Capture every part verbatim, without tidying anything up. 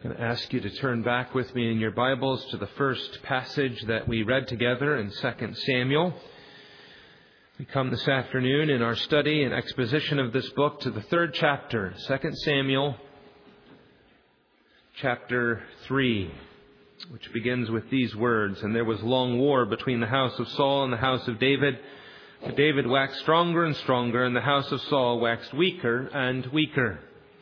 I'm going to ask you to turn back with me in your Bibles to the first passage that we read together in Second Samuel. We come this afternoon in our study and exposition of this book to the third chapter, Second Samuel, chapter three, which begins with these words, "And there was long war between the house of Saul and the house of David. But David waxed stronger and stronger, and the house of Saul waxed weaker and weaker."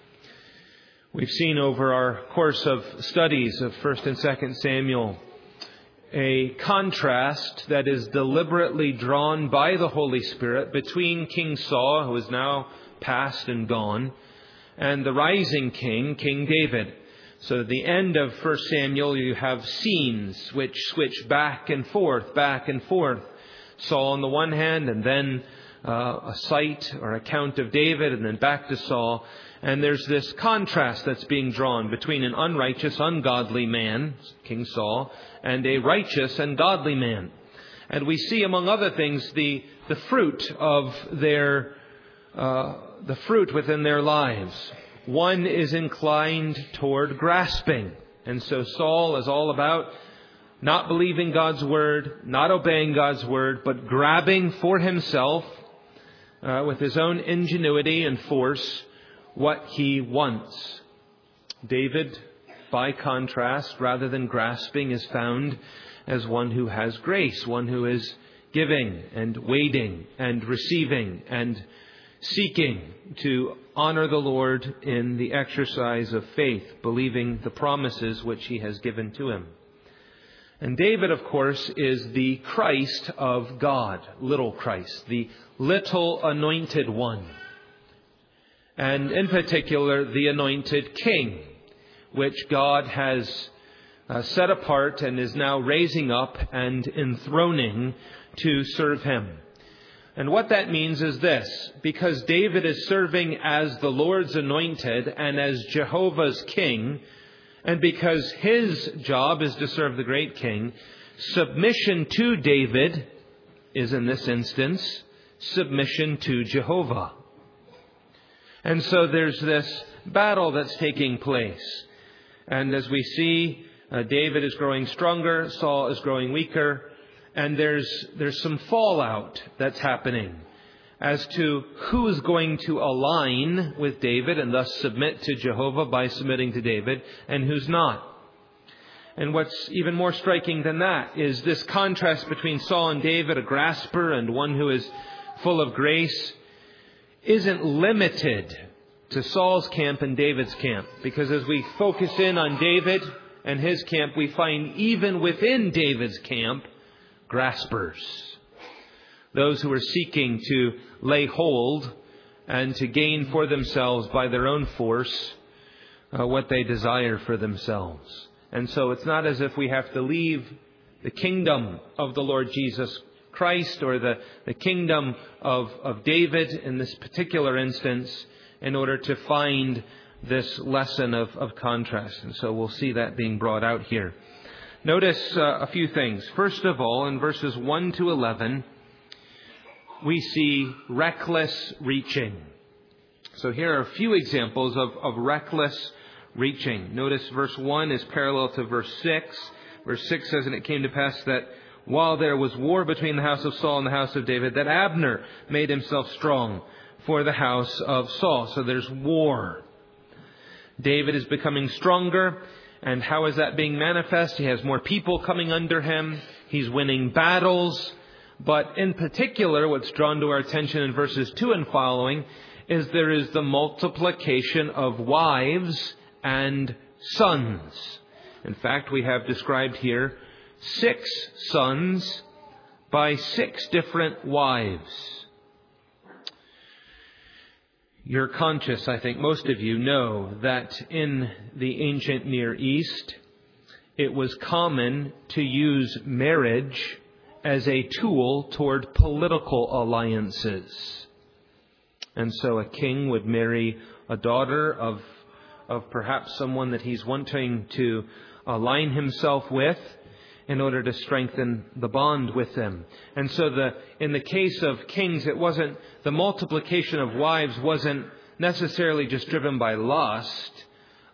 We've seen over our course of studies of First and Second Samuel a contrast that is deliberately drawn by the Holy Spirit between King Saul, who is now past and gone, and the rising king, King David. So at the end of First Samuel, you have scenes which switch back and forth, back and forth. Saul on the one hand, and then uh, a sight or account of David, and then back to Saul. And there's this contrast that's being drawn between an unrighteous, ungodly man, King Saul, and a righteous and godly man. And we see, among other things, the the fruit of their uh, the fruit within their lives. One is inclined toward grasping, and so Saul is all about not believing God's word, not obeying God's word, but grabbing for himself uh, with his own ingenuity and force what he wants. David, by contrast, rather than grasping, is found as one who has grace, one who is giving and waiting and receiving and seeking to honor the Lord in the exercise of faith, believing the promises which he has given to him. And David, of course, is the Christ of God, little Christ, the little anointed one. And in particular, the anointed king, which God has uh, set apart and is now raising up and enthroning to serve him. And what that means is this: because David is serving as the Lord's anointed and as Jehovah's king, and because his job is to serve the great king, submission to David is, in this instance, submission to Jehovah. And so there's this battle that's taking place. And as we see, uh, David is growing stronger, Saul is growing weaker, and there's there's some fallout that's happening as to who is going to align with David and thus submit to Jehovah by submitting to David, and who's not. And what's even more striking than that is this contrast between Saul and David, a grasper and one who is full of grace, isn't limited to Saul's camp and David's camp. Because as we focus in on David and his camp, we find even within David's camp, graspers. Those who are seeking to lay hold and to gain for themselves by their own force uh, what they desire for themselves. And so it's not as if we have to leave the kingdom of the Lord Jesus Christ or the, the kingdom of, of David in this particular instance in order to find this lesson of, of contrast. And so we'll see that being brought out here. Notice uh, a few things. First of all, in verses one to eleven, we see reckless reaching. So here are a few examples of, of reckless reaching. Notice verse one is parallel to verse six. Verse six says, "And it came to pass that while there was war between the house of Saul and the house of David, that Abner made himself strong for the house of Saul." So there's war. David is becoming stronger. And how is that being manifest? He has more people coming under him. He's winning battles. But in particular, what's drawn to our attention in verses two and following is there is the multiplication of wives and sons. In fact, we have described here six sons by six different wives. You're conscious, I think most of you know, that in the ancient Near East, it was common to use marriage as a tool toward political alliances. And so a king would marry a daughter of, of perhaps someone that he's wanting to align himself with in order to strengthen the bond with them. And so the in the case of kings, it wasn't, the multiplication of wives wasn't necessarily just driven by lust,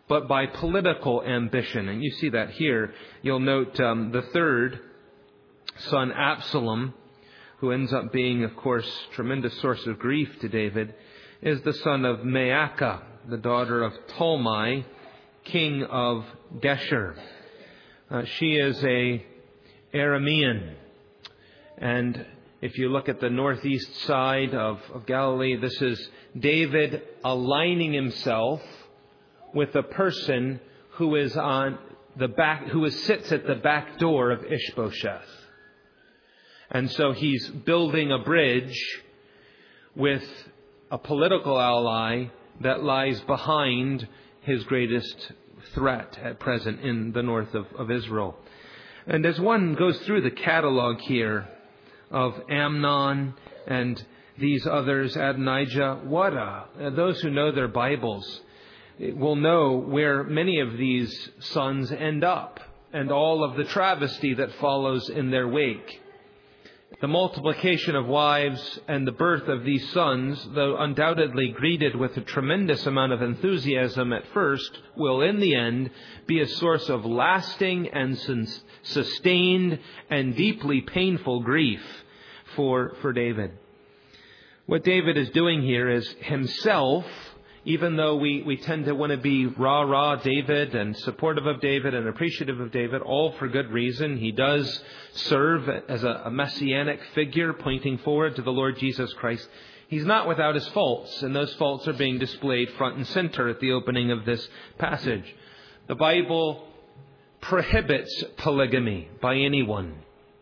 but by political ambition. And you see that here. You'll note um, the third son, Absalom, who ends up being, of course, a tremendous source of grief to David, is the son of Maacah, the daughter of Talmai, king of Geshur. Uh, she is a Aramean. And if you look at the northeast side of, of Galilee, this is David aligning himself with a person who is on the back, who is, sits at the back door of Ishbosheth. And so he's building a bridge with a political ally that lies behind his greatest threat at present in the north of, of Israel. And as one goes through the catalog here of Amnon and these others, Adonijah, what a, those who know their Bibles will know where many of these sons end up and all of the travesty that follows in their wake. The multiplication of wives and the birth of these sons, though undoubtedly greeted with a tremendous amount of enthusiasm at first, will in the end be a source of lasting and sustained and deeply painful grief for, for David. What David is doing here is himself, even though we, we tend to want to be rah-rah David and supportive of David and appreciative of David, all for good reason. He does serve as a, a messianic figure pointing forward to the Lord Jesus Christ. He's not without his faults, and those faults are being displayed front and center at the opening of this passage. The Bible prohibits polygamy by anyone.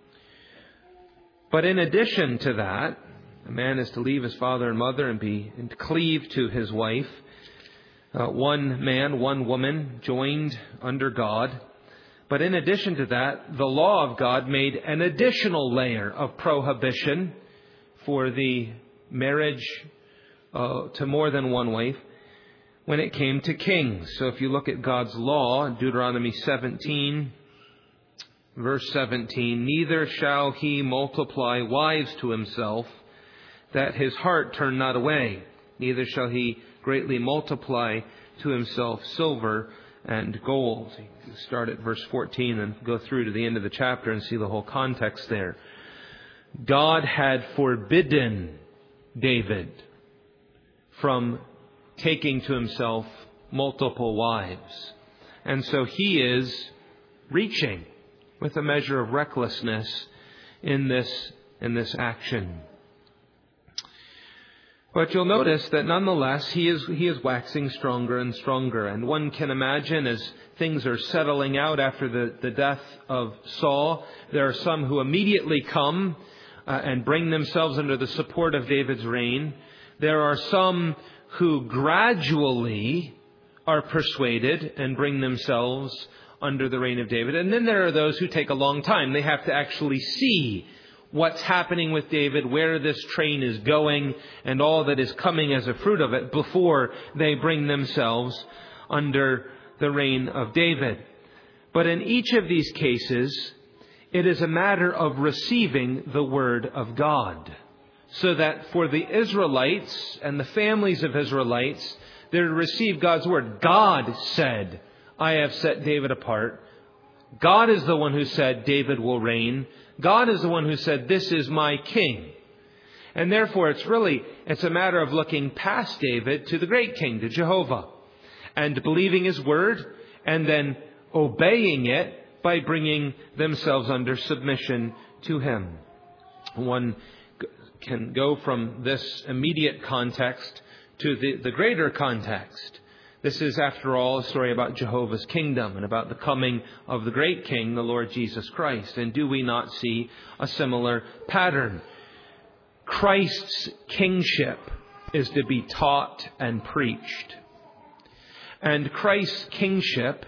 But in addition to that, a man is to leave his father and mother and be and cleave to his wife. Uh, one man, one woman, joined under God. But in addition to that, the law of God made an additional layer of prohibition for the marriage uh, to more than one wife when it came to kings. So if you look at God's law, Deuteronomy seventeen, verse seventeen, neither shall he multiply wives to himself, that his heart turn not away. Neither shall he greatly multiply to himself silver and gold. You start at verse fourteen and go through to the end of the chapter and see the whole context there. God had forbidden David from taking to himself multiple wives. And so he is reaching with a measure of recklessness in this, in this action. But you'll notice that nonetheless, he is he is waxing stronger and stronger. And one can imagine as things are settling out after the, the death of Saul, there are some who immediately come uh, and bring themselves under the support of David's reign. There are some who gradually are persuaded and bring themselves under the reign of David. And then there are those who take a long time. They have to actually see what's happening with David, where this train is going, and all that is coming as a fruit of it before they bring themselves under the reign of David. But in each of these cases, it is a matter of receiving the word of God. So that for the Israelites and the families of Israelites, they're to receive God's word. God said, I have set David apart. God is the one who said David will reign. God is the one who said, this is my king. And therefore, it's really, it's a matter of looking past David to the great king, to Jehovah, and believing his word, and then obeying it by bringing themselves under submission to him. One can go from this immediate context to the, the greater context. This is, after all, a story about Jehovah's kingdom and about the coming of the great King, the Lord Jesus Christ. And do we not see a similar pattern? Christ's kingship is to be taught and preached. And Christ's kingship,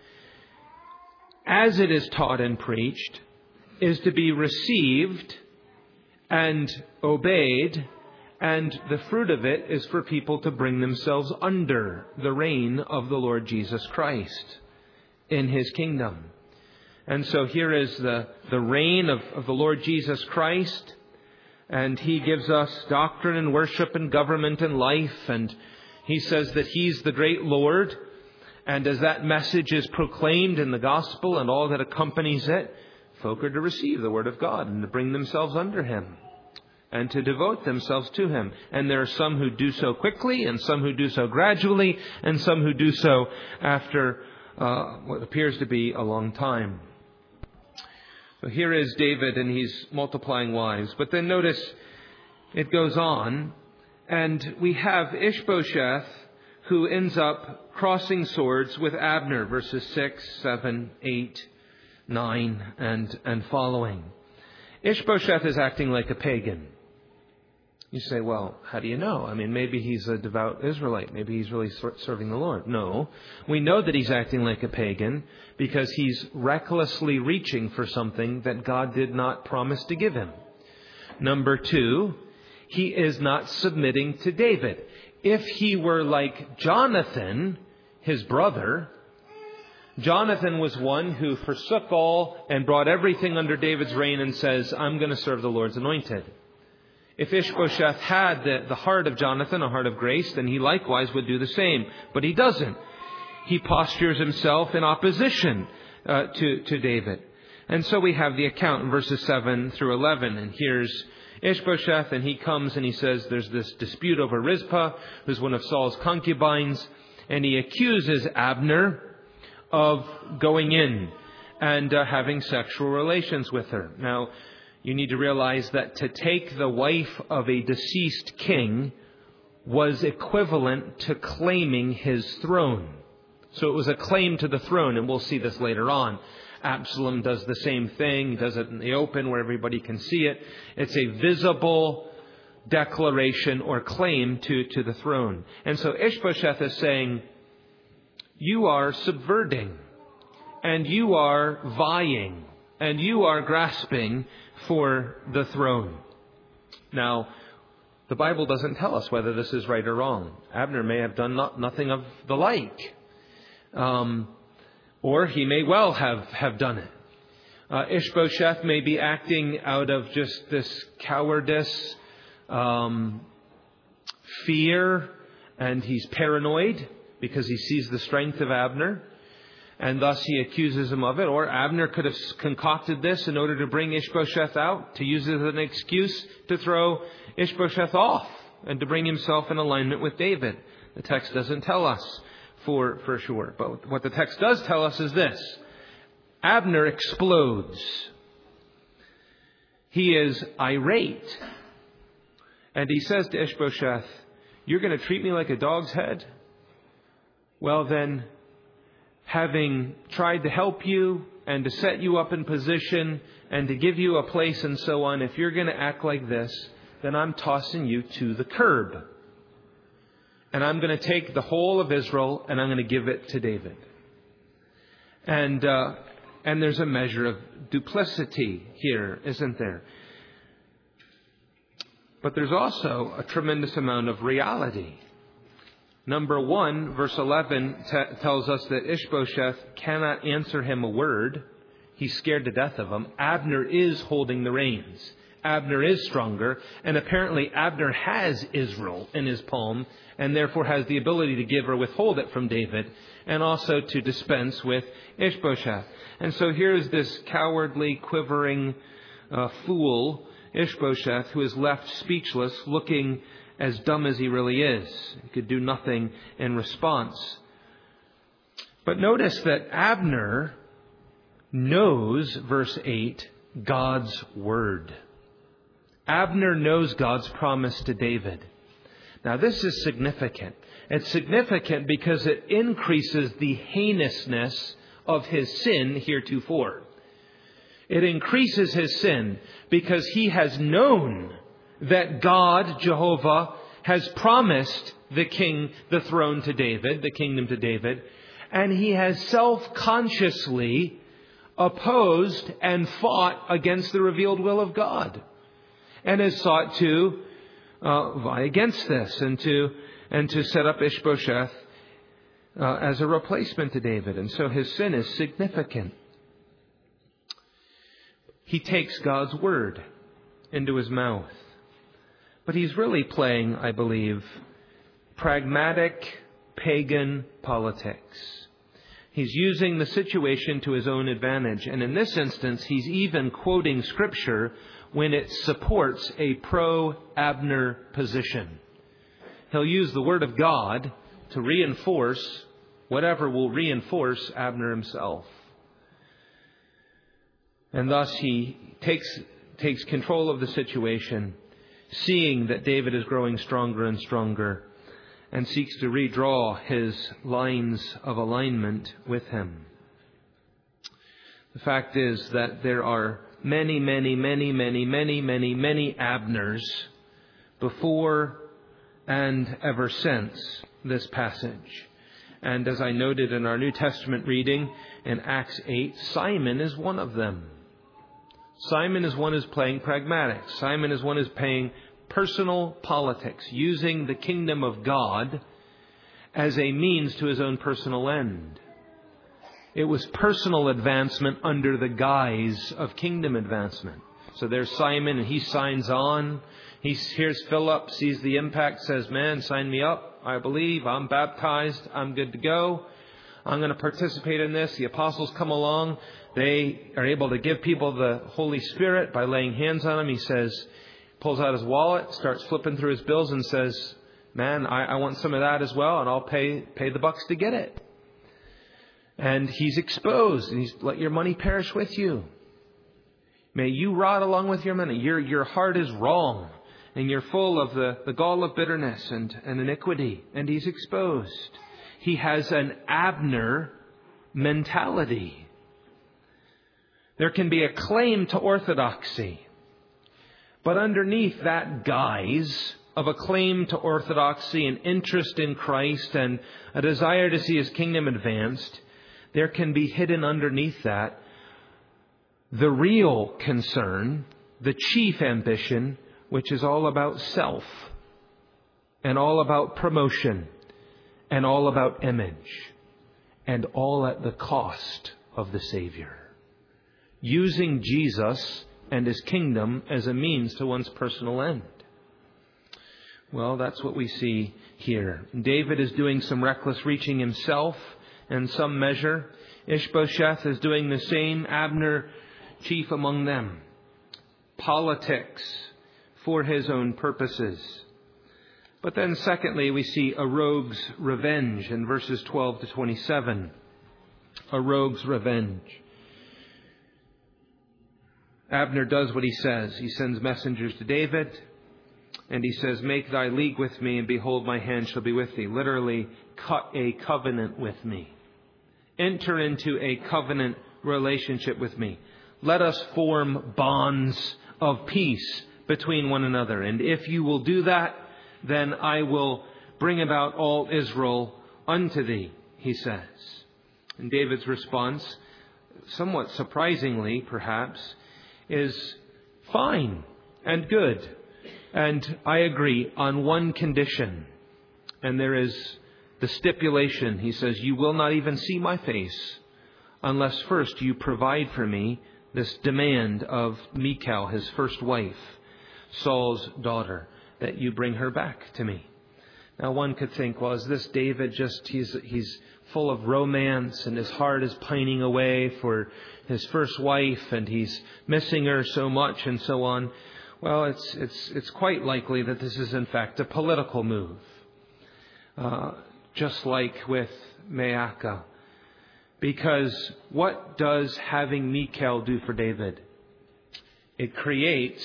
as it is taught and preached, is to be received and obeyed. And the fruit of it is for people to bring themselves under the reign of the Lord Jesus Christ in his kingdom. And so here is the, the reign of, of the Lord Jesus Christ. And he gives us doctrine and worship and government and life. And he says that he's the great Lord. And as that message is proclaimed in the gospel and all that accompanies it, folk are to receive the word of God and to bring themselves under Him and to devote themselves to Him. And there are some who do so quickly, and some who do so gradually, and some who do so after uh, what appears to be a long time. So here is David, and he's multiplying wives. But then notice it goes on, and we have Ishbosheth, who ends up crossing swords with Abner, verses six, seven, eight, nine, and, and following. Ishbosheth is acting like a pagan. You say, well, how do you know? I mean, maybe he's a devout Israelite. Maybe he's really serving the Lord. No, we know that he's acting like a pagan because he's recklessly reaching for something that God did not promise to give him. Number two, he is not submitting to David. If he were like Jonathan, his brother, Jonathan was one who forsook all and brought everything under David's reign and says, I'm going to serve the Lord's anointed. If Ishbosheth had the, the heart of Jonathan, a heart of grace, then he likewise would do the same. But he doesn't. He postures himself in opposition uh, to, to David. And so we have the account in verses seven through eleven. And here's Ishbosheth, and he comes and he says there's this dispute over Rizpah, who's one of Saul's concubines. And he accuses Abner of going in and uh, having sexual relations with her. Now, you need to realize that to take the wife of a deceased king was equivalent to claiming his throne. So it was a claim to the throne, and we'll see this later on. Absalom does the same thing. He does it in the open where everybody can see it. It's a visible declaration or claim to, to the throne. And so Ishbosheth is saying, you are subverting, and you are vying, and you are grasping for the throne. Now, the Bible doesn't tell us whether this is right or wrong. Abner may have done not, nothing of the like. Um, or he may well have, have done it. Uh, Ishbosheth may be acting out of just this cowardice, um, fear, and he's paranoid because he sees the strength of Abner. And thus he accuses him of it. Or Abner could have concocted this in order to bring Ishbosheth out, to use it as an excuse to throw Ishbosheth off and to bring himself in alignment with David. The text doesn't tell us for, for sure. But what the text does tell us is this. Abner explodes. He is irate. And he says to Ishbosheth, you're going to treat me like a dog's head? Well then, having tried to help you and to set you up in position and to give you a place and so on, if you're going to act like this, then I'm tossing you to the curb. And I'm going to take the whole of Israel and I'm going to give it to David. And uh, and there's a measure of duplicity here, isn't there? But there's also a tremendous amount of reality. Number one, verse eleven t- tells us that Ishbosheth cannot answer him a word. He's scared to death of him. Abner is holding the reins. Abner is stronger. And apparently Abner has Israel in his palm and therefore has the ability to give or withhold it from David and also to dispense with Ishbosheth. And so here's this cowardly, quivering uh, fool, Ishbosheth, who is left speechless, looking as dumb as he really is. He could do nothing in response. But notice that Abner knows, verse eight, God's word. Abner knows God's promise to David. Now this is significant. It's significant because it increases the heinousness of his sin heretofore. It increases his sin because he has known that God, Jehovah, has promised the king the throne to David, the kingdom to David, and he has self-consciously opposed and fought against the revealed will of God, and has sought to uh, vie against this and to and to set up Ishbosheth uh, as a replacement to David. And so his sin is significant. He takes God's word into his mouth. But he's really playing, I believe, pragmatic pagan politics. He's using the situation to his own advantage. And in this instance, he's even quoting Scripture when it supports a pro-Abner position. He'll use the Word of God to reinforce whatever will reinforce Abner himself. And thus he takes, takes control of the situation, seeing that David is growing stronger and stronger, and seeks to redraw his lines of alignment with him. The fact is that there are many, many, many, many, many, many, many Abners before and ever since this passage. And as I noted in our New Testament reading in Acts eight, Simon is one of them. Simon is one who's playing pragmatic. Simon is one who's playing personal politics, using the kingdom of God as a means to his own personal end. It was personal advancement under the guise of kingdom advancement. So there's Simon, and he signs on. He hears Philip, sees the impact, says, man, sign me up. I believe. I'm baptized. I'm good to go. I'm going to participate in this. The apostles come along. They are able to give people the Holy Spirit by laying hands on them. He says, pulls out his wallet, starts flipping through his bills and says, man, I, I want some of that as well, and I'll pay pay the bucks to get it. And he's exposed, and he's let your money perish with you. May you rot along with your money. Your your heart is wrong, and you're full of the, the gall of bitterness and, and iniquity. And he's exposed. He has an Abner mentality. There can be a claim to orthodoxy. But underneath that guise of a claim to orthodoxy, an interest in Christ, and a desire to see his kingdom advanced, there can be hidden underneath that the real concern, the chief ambition, which is all about self, and all about promotion, and all about image, and all at the cost of the Savior. Using Jesus and his kingdom as a means to one's personal end. Well, that's what we see here. David is doing some reckless reaching himself in some measure. Ishbosheth is doing the same. Abner, chief among them. Politics for his own purposes. But then secondly, we see a rogue's revenge in verses twelve to twenty-seven. A rogue's revenge. Abner does what he says. He sends messengers to David, and he says, make thy league with me, and behold, my hand shall be with thee. Literally, cut a covenant with me. Enter into a covenant relationship with me. Let us form bonds of peace between one another. And if you will do that, then I will bring about all Israel unto thee, he says. And David's response, somewhat surprisingly perhaps, is fine and good. And I agree on one condition. And there is the stipulation. He says, you will not even see my face unless first you provide for me this demand of Michal, his first wife, Saul's daughter, that you bring her back to me. Now one could think, well, is this David just, he's he's full of romance and his heart is pining away for his first wife and he's missing her so much and so on. Well, it's it's it's quite likely that this is in fact a political move. Uh, just like with Maacah. Because what does having Michal do for David? It creates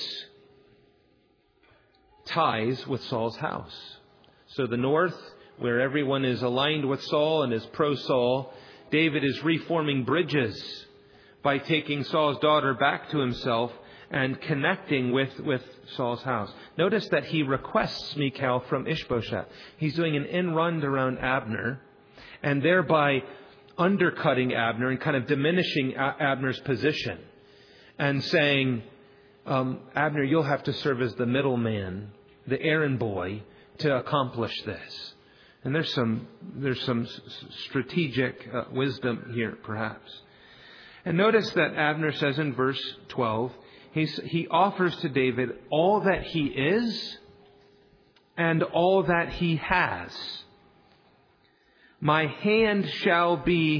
ties with Saul's house. So the north, where everyone is aligned with Saul and is pro-Saul, David is reforming bridges by taking Saul's daughter back to himself and connecting with, with Saul's house. Notice that he requests Michal from Ishbosheth. He's doing an end run around Abner and thereby undercutting Abner and kind of diminishing Abner's position and saying, um, Abner, you'll have to serve as the middleman, the errand boy, to accomplish this. And there's some there's some strategic uh, wisdom here, perhaps. And notice that Abner says in verse twelve, he's, he offers to David all that he is and all that he has. My hand shall be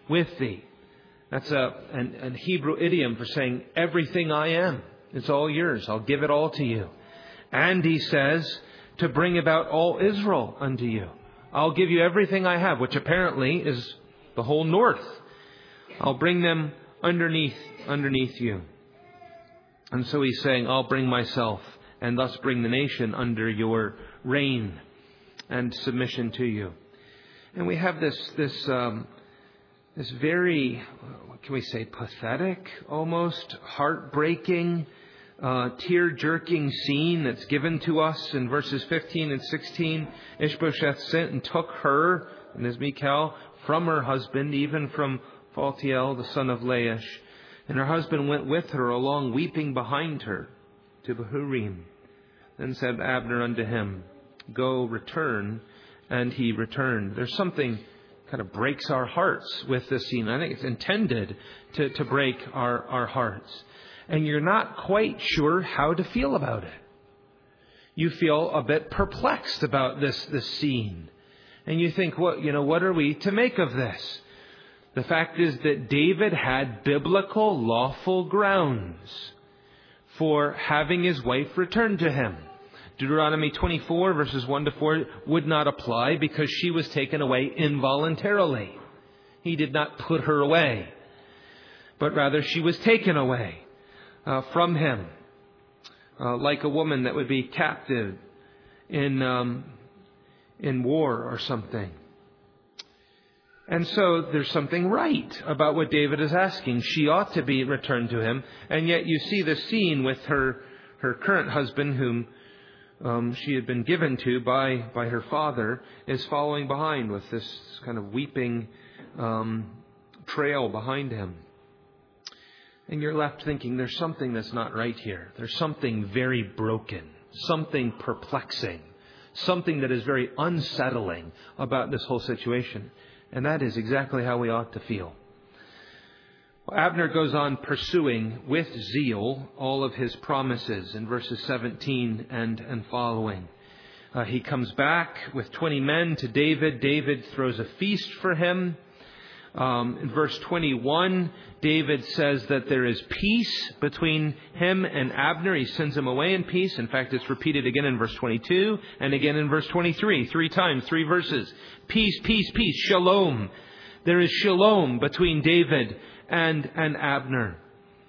with thee. That's a an, an Hebrew idiom for saying, everything I am, it's all yours. I'll give it all to you. And he says, to bring about all Israel unto you. I'll give you everything I have, which apparently is the whole north. I'll bring them underneath, underneath you. And so he's saying, I'll bring myself and thus bring the nation under your reign and submission to you. And we have this, this, um, this very, what can we say, pathetic, almost heartbreaking, uh, tear-jerking scene that's given to us in verses fifteen and sixteen. Ishbosheth sent and took her, and as Michal, from her husband, even from Phaltiel, the son of Laish. And her husband went with her along, weeping behind her, to Bahurim. Then said Abner unto him, Go, return. And he returned. There's something kind of breaks our hearts with this scene. I think it's intended to, to break our, our hearts. And you're not quite sure how to feel about it. You feel a bit perplexed about this, this scene. And you think, what, you know, what are we to make of this? The fact is that David had biblical, lawful grounds for having his wife returned to him. Deuteronomy twenty-four, verses one to four, would not apply because she was taken away involuntarily. He did not put her away, but rather she was taken away uh, from him, uh, like a woman that would be captive in um, in war or something. And so there's something right about what David is asking. She ought to be returned to him. And yet you see the scene with her, her current husband, whom um, she had been given to by, by her father, is following behind with this kind of weeping um, trail behind him. And you're left thinking, there's something that's not right here. There's something very broken, something perplexing, something that is very unsettling about this whole situation. And that is exactly how we ought to feel. Well, Abner goes on pursuing with zeal all of his promises in verses seventeen and, and following. Uh, he comes back with twenty men to David. David throws a feast for him. Um, in verse twenty-one, David says that there is peace between him and Abner. He sends him away in peace. In fact, it's repeated again in verse twenty-two and again in verse twenty-three. Three times, three verses. Peace, peace, peace. Shalom. There is shalom between David and, and Abner.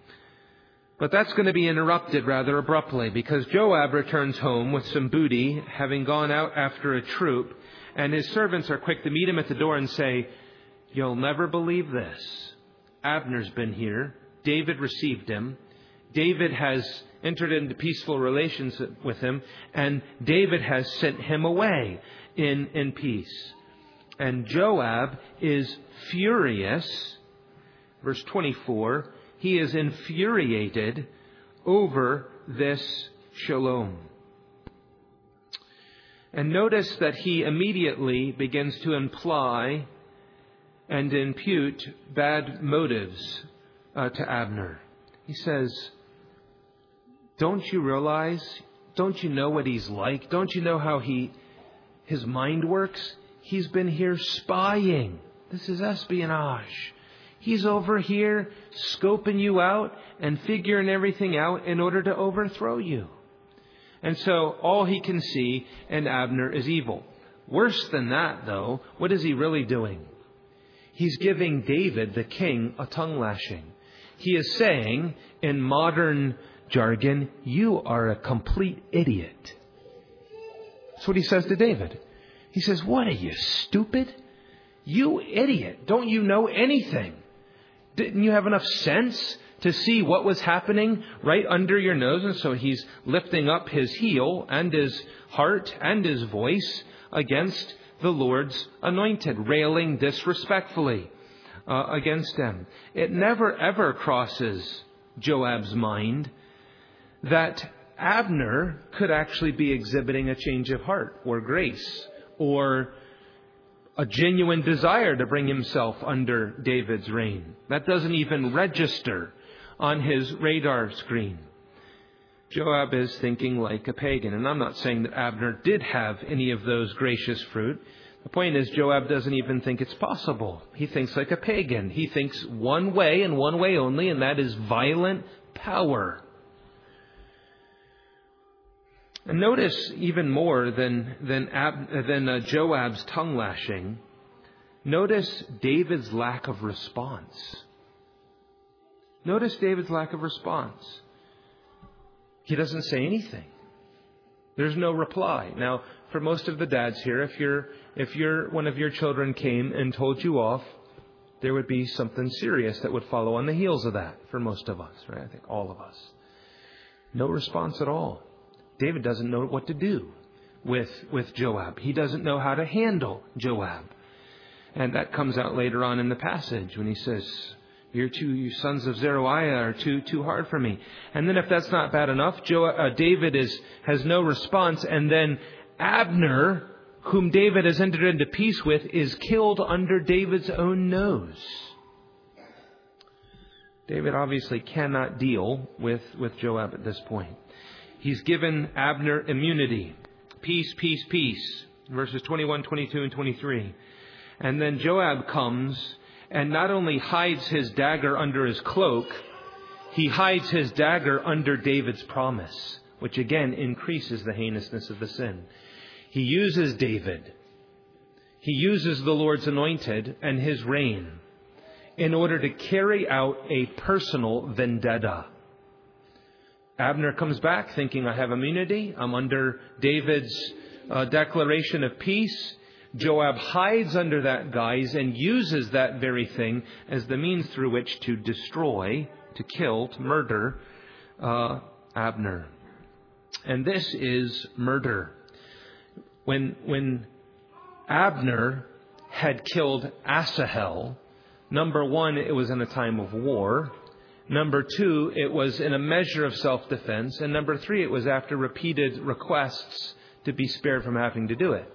But that's going to be interrupted rather abruptly because Joab returns home with some booty, having gone out after a troop, and his servants are quick to meet him at the door and say, You'll never believe this. Abner's been here. David received him. David has entered into peaceful relations with him. And David has sent him away in, in peace. And Joab is furious. Verse twenty-four. He is infuriated over this shalom. And notice that he immediately begins to imply and impute bad motives uh, to Abner. He says, don't you realize, don't you know what he's like? Don't you know how he, his mind works? He's been here spying. This is espionage. He's over here scoping you out and figuring everything out in order to overthrow you. And so all he can see in Abner is evil. Worse than that, though, what is he really doing? He's giving David, the king, a tongue lashing. He is saying, in modern jargon, you are a complete idiot. That's what he says to David. He says, what are you, stupid? You idiot. Don't you know anything? Didn't you have enough sense to see what was happening right under your nose? And so he's lifting up his heel and his heart and his voice against the Lord's anointed, railing disrespectfully uh, against him. It never ever crosses Joab's mind that Abner could actually be exhibiting a change of heart or grace or a genuine desire to bring himself under David's reign. That doesn't even register on his radar screen. Joab is thinking like a pagan. And I'm not saying that Abner did have any of those gracious fruit. The point is, Joab doesn't even think it's possible. He thinks like a pagan. He thinks one way and one way only, and that is violent power. And notice even more than than, Ab, than uh, Joab's tongue lashing, notice David's lack of response. Notice David's lack of response. He doesn't say anything. There's no reply. Now, for most of the dads here, if you're if you're one of your children came and told you off, there would be something serious that would follow on the heels of that for most of us, right? I think all of us. No response at all. David doesn't know what to do with, with Joab. He doesn't know how to handle Joab. And that comes out later on in the passage when he says, Your two you sons of Zeruiah are too too hard for me. And then if that's not bad enough, Jo, uh, David is has no response. And then Abner, whom David has entered into peace with, is killed under David's own nose. David obviously cannot deal with, with Joab at this point. He's given Abner immunity. Peace, peace, peace. Verses twenty-one, twenty-two, and twenty-three. And then Joab comes and not only hides his dagger under his cloak, he hides his dagger under David's promise, which again increases the heinousness of the sin. He uses David. He uses the Lord's anointed and his reign in order to carry out a personal vendetta. Abner comes back thinking, I have immunity. I'm under David's uh, declaration of peace. Joab hides under that guise and uses that very thing as the means through which to destroy, to kill, to murder uh, Abner. And this is murder. When, when Abner had killed Asahel, number one, it was in a time of war. Number two, it was in a measure of self-defense. And number three, it was after repeated requests to be spared from having to do it.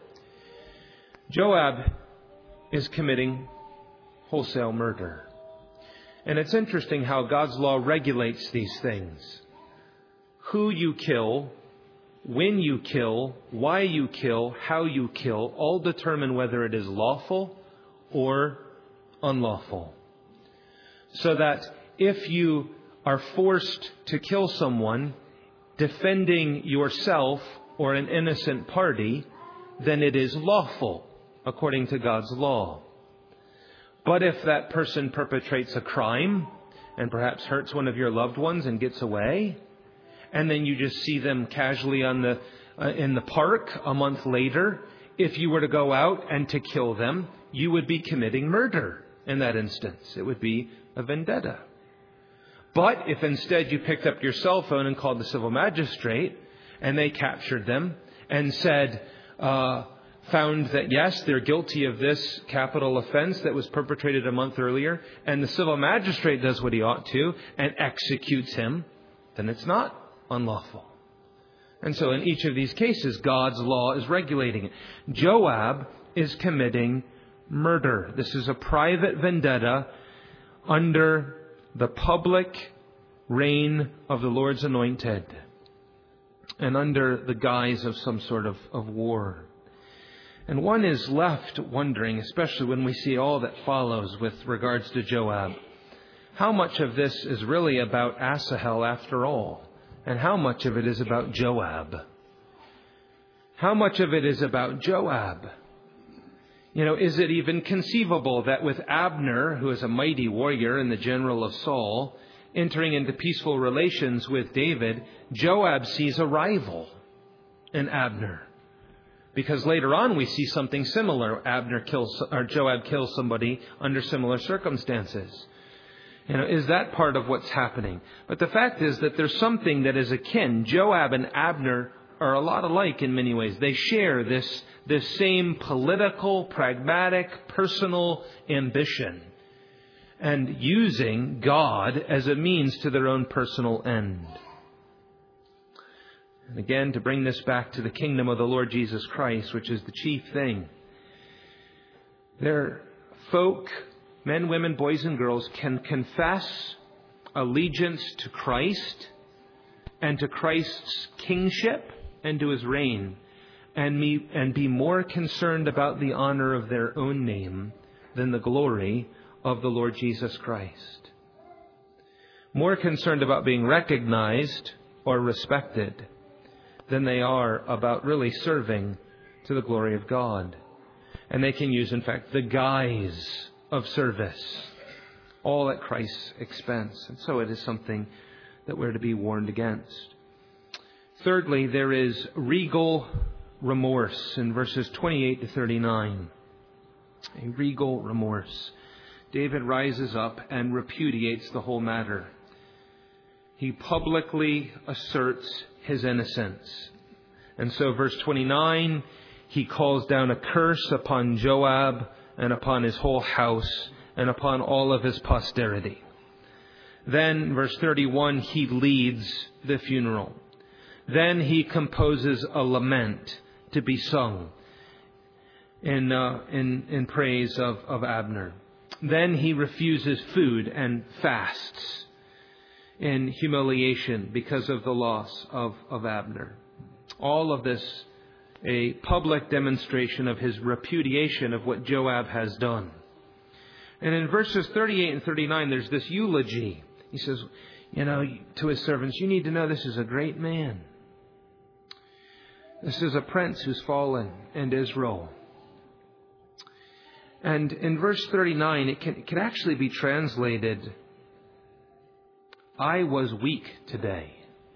Joab is committing wholesale murder. And it's interesting how God's law regulates these things. Who you kill, when you kill, why you kill, how you kill, all determine whether it is lawful or unlawful. So that if you are forced to kill someone, defending yourself or an innocent party, then it is lawful according to God's law. But if that person perpetrates a crime and perhaps hurts one of your loved ones and gets away, and then you just see them casually on the uh, in the park a month later, if you were to go out and to kill them, you would be committing murder in that instance. It would be a vendetta. But if instead you picked up your cell phone and called the civil magistrate, and they captured them and said, uh, found that yes, they're guilty of this capital offense that was perpetrated a month earlier, and the civil magistrate does what he ought to and executes him, then it's not unlawful. And so in each of these cases, God's law is regulating it. Joab is committing murder. This is a private vendetta under the public reign of the Lord's anointed and under the guise of some sort of, of war. And one is left wondering, especially when we see all that follows with regards to Joab, how much of this is really about Asahel after all? And how much of it is about Joab? How much of it is about Joab? You know, is it even conceivable that with Abner, who is a mighty warrior and the general of Saul, entering into peaceful relations with David, Joab sees a rival in Abner? Because later on we see something similar. Abner kills, or Joab kills somebody under similar circumstances. You know, is that part of what's happening? But the fact is that there's something that is akin. Joab and Abner are a lot alike in many ways. They share this, this same political, pragmatic, personal ambition, and using God as a means to their own personal end. And again, to bring this back to the kingdom of the Lord Jesus Christ, which is the chief thing. There, folk, men, women, boys, and girls can confess allegiance to Christ and to Christ's kingship and to his reign, and, me, and be more concerned about the honor of their own name than the glory of the Lord Jesus Christ. More concerned about being recognized or respected than they are about really serving to the glory of God. And they can use, in fact, the guise of service, all at Christ's expense. And so it is something that we're to be warned against. Thirdly, there is regal remorse in verses twenty-eight to thirty-nine. A regal remorse. David rises up and repudiates the whole matter. He publicly asserts his innocence. And so verse twenty-nine, he calls down a curse upon Joab and upon his whole house and upon all of his posterity. Then, verse thirty-one, he leads the funeral. Then he composes a lament to be sung in uh, in, in praise of, of Abner. Then he refuses food and fasts in humiliation because of the loss of, of Abner. All of this a public demonstration of his repudiation of what Joab has done. And in verses thirty-eight and thirty-nine, there's this eulogy. He says, you know, to his servants, you need to know this is a great man. This is a prince who's fallen in Israel. And in verse thirty-nine, it can, it can actually be translated, I was weak today.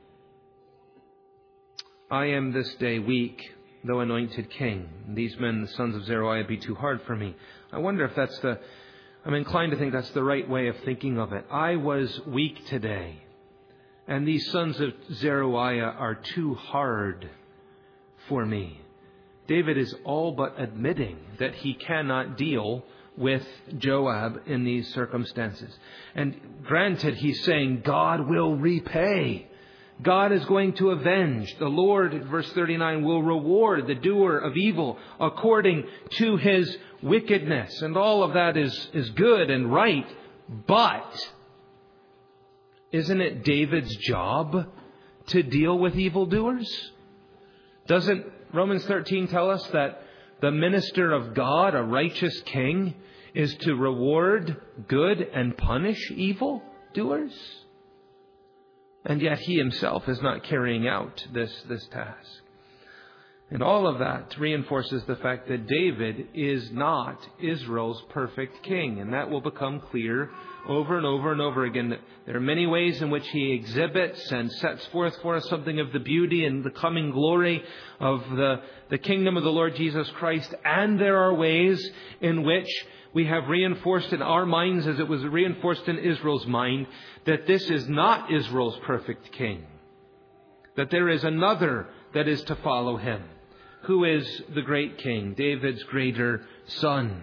I am this day weak, though anointed king. These men, the sons of Zeruiah, be too hard for me. I wonder if that's the, I'm inclined to think that's the right way of thinking of it. I was weak today, and these sons of Zeruiah are too hard for me. David is all but admitting that he cannot deal with Joab in these circumstances. And granted, he's saying God will repay. God is going to avenge. The Lord, verse thirty-nine, will reward the doer of evil according to his wickedness. And all of that is, is good and right. But isn't it David's job to deal with evildoers? Doesn't Romans thirteen tell us that the minister of God, a righteous king, is to reward good and punish evil doers? And yet he himself is not carrying out this, this task. And all of that reinforces the fact that David is not Israel's perfect king. And that will become clear over and over and over again. There are many ways in which he exhibits and sets forth for us something of the beauty and the coming glory of the, the kingdom of the Lord Jesus Christ. And there are ways in which we have reinforced in our minds, as it was reinforced in Israel's mind, that this is not Israel's perfect king. That there is another that is to follow him, who is the great king, David's greater son,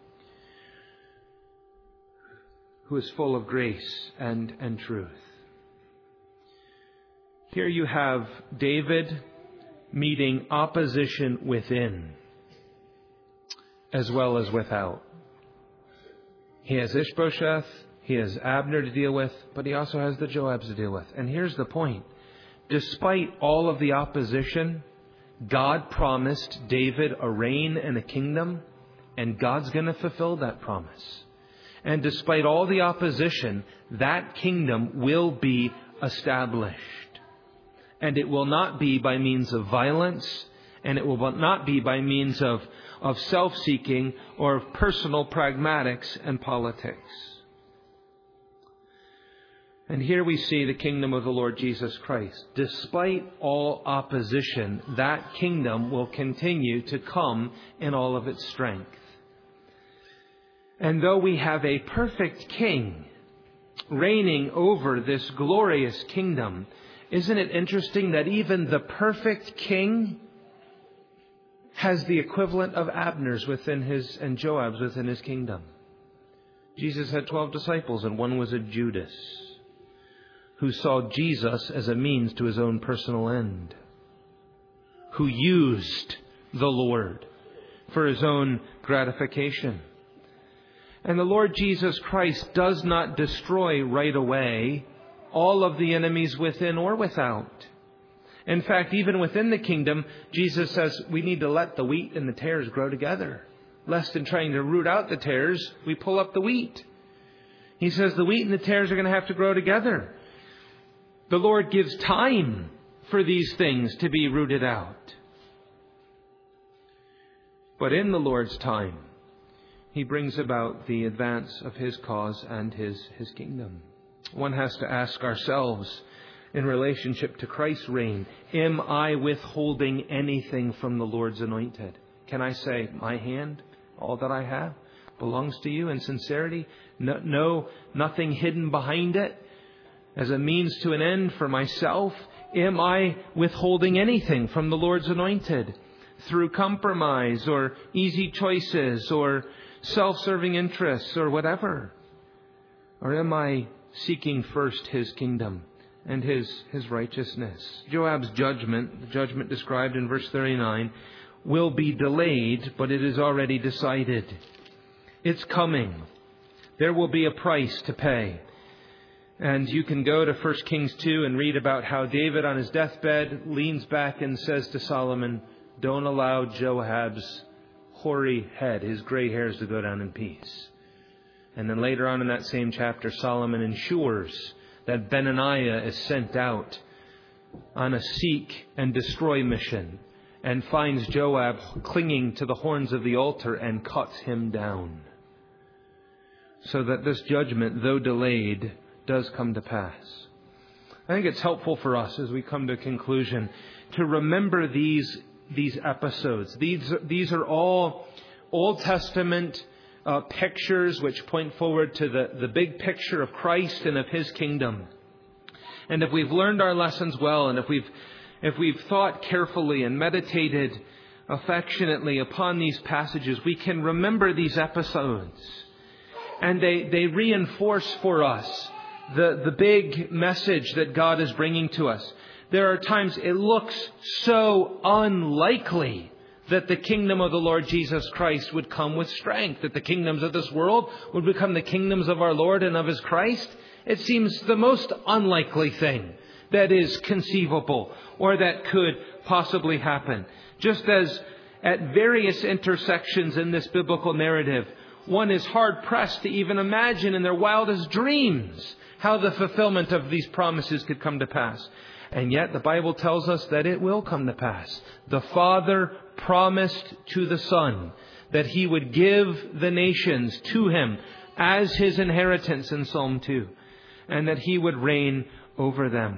who is full of grace and, and truth. Here you have David meeting opposition within as well as without. He has Ishbosheth, he has Abner to deal with, but he also has the Joabs to deal with. And here's the point. Despite all of the opposition, God promised David a reign and a kingdom, and God's going to fulfill that promise. And despite all the opposition, that kingdom will be established. And it will not be by means of violence, and it will not be by means of, of self-seeking or of personal pragmatics and politics. And here we see the kingdom of the Lord Jesus Christ. Despite all opposition, that kingdom will continue to come in all of its strength. And though we have a perfect king reigning over this glorious kingdom, isn't it interesting that even the perfect king has the equivalent of Abner's within his and Joab's within his kingdom? Jesus had twelve disciples, and one was a Judas, who saw Jesus as a means to his own personal end, who used the Lord for his own gratification. And the Lord Jesus Christ does not destroy right away all of the enemies within or without. In fact, even within the kingdom, Jesus says we need to let the wheat and the tares grow together. Lest in trying to root out the tares, we pull up the wheat. He says the wheat and the tares are going to have to grow together. The Lord gives time for these things to be rooted out. But in the Lord's time, He brings about the advance of His cause and His, His kingdom. One has to ask ourselves, in relationship to Christ's reign, am I withholding anything from the Lord's anointed? Can I say, my hand, all that I have, belongs to you in sincerity? No, no, nothing hidden behind it as a means to an end for myself? Am I withholding anything from the Lord's anointed through compromise or easy choices or self-serving interests or whatever? Or am I seeking first His kingdom and His, His righteousness? Joab's judgment, the judgment described in verse thirty-nine, will be delayed, but it is already decided. It's coming. There will be a price to pay. And you can go to First Kings two and read about how David on his deathbed leans back and says to Solomon, don't allow Joab's hoary head, his gray hairs, to go down in peace. And then later on in that same chapter, Solomon ensures that Benaniah is sent out on a seek and destroy mission and finds Joab clinging to the horns of the altar and cuts him down. So that this judgment, though delayed, does come to pass. I think it's helpful for us as we come to a conclusion to remember these, these episodes. These, these are all Old Testament Uh, pictures which point forward to the, the big picture of Christ and of His kingdom. And if we've learned our lessons well, and if we've if we've thought carefully and meditated affectionately upon these passages, we can remember these episodes. And they, they reinforce for us the, the big message that God is bringing to us. There are times it looks so unlikely that the kingdom of the Lord Jesus Christ would come with strength, that the kingdoms of this world would become the kingdoms of our Lord and of His Christ. It seems the most unlikely thing that is conceivable or that could possibly happen. Just as at various intersections in this biblical narrative, one is hard-pressed to even imagine in their wildest dreams how the fulfillment of these promises could come to pass. And yet the Bible tells us that it will come to pass. The Father promised to the Son that He would give the nations to Him as His inheritance in Psalm two, and that He would reign over them.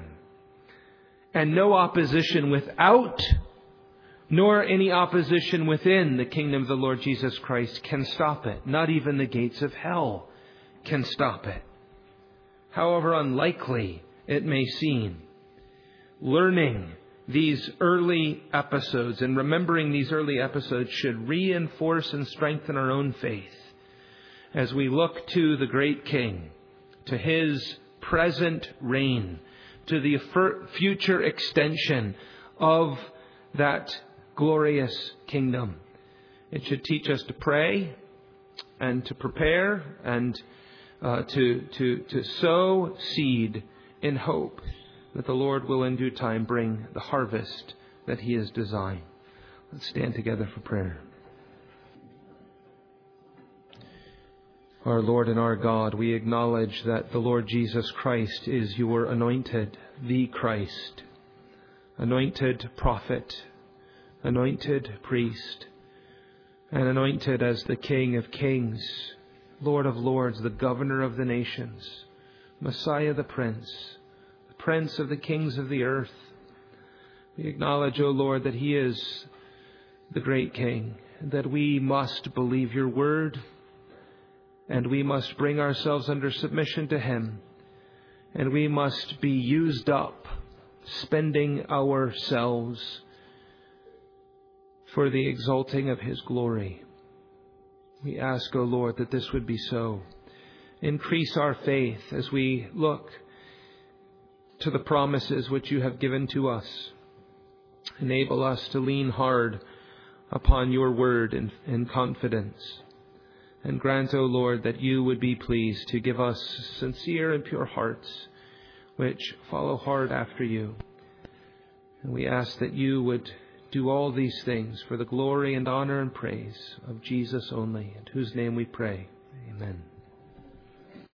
And no opposition without, nor any opposition within the kingdom of the Lord Jesus Christ can stop it. Not even the gates of hell can stop it. However unlikely it may seem. Learning these early episodes and remembering these early episodes should reinforce and strengthen our own faith as we look to the great King, to His present reign, to the future extension of that glorious kingdom. It should teach us to pray and to prepare and uh, to, to, to sow seed in hope that the Lord will in due time bring the harvest that He has designed. Let's stand together for prayer. Our Lord and our God, we acknowledge that the Lord Jesus Christ is Your anointed, the Christ, anointed prophet, anointed priest, and anointed as the King of kings, Lord of lords, the governor of the nations, Messiah the Prince, Prince of the kings of the earth. We acknowledge, O Lord, that He is the great King, and that we must believe Your word, and we must bring ourselves under submission to Him, and we must be used up, spending ourselves for the exalting of His glory. We ask, O Lord, that this would be so. Increase our faith as we look to the promises which You have given to us. Enable us to lean hard upon Your word in, in confidence. And grant, O Lord, that You would be pleased to give us sincere and pure hearts which follow hard after You. And we ask that you would do all these things for the glory and honor and praise of Jesus only, in whose name we pray. Amen.